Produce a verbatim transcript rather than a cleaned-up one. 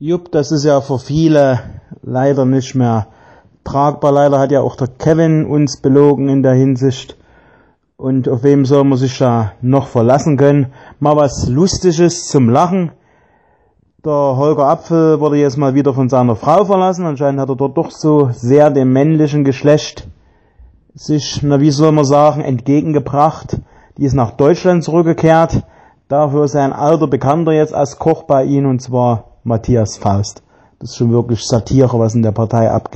Jupp, das ist ja für viele leider nicht mehr tragbar. Leider hat ja auch der Kevin uns belogen in der Hinsicht. Und auf wem soll man sich da noch verlassen können? Mal was Lustiges zum Lachen. Der Holger Apfel wurde jetzt mal wieder von seiner Frau verlassen. Anscheinend hat er dort doch so sehr dem männlichen Geschlecht sich, na wie soll man sagen, entgegengebracht. Die ist nach Deutschland zurückgekehrt. Dafür ist ein alter Bekannter jetzt als Koch bei ihm, und zwar Matthias Faust. Das ist schon wirklich Satire, was in der Partei abgeht.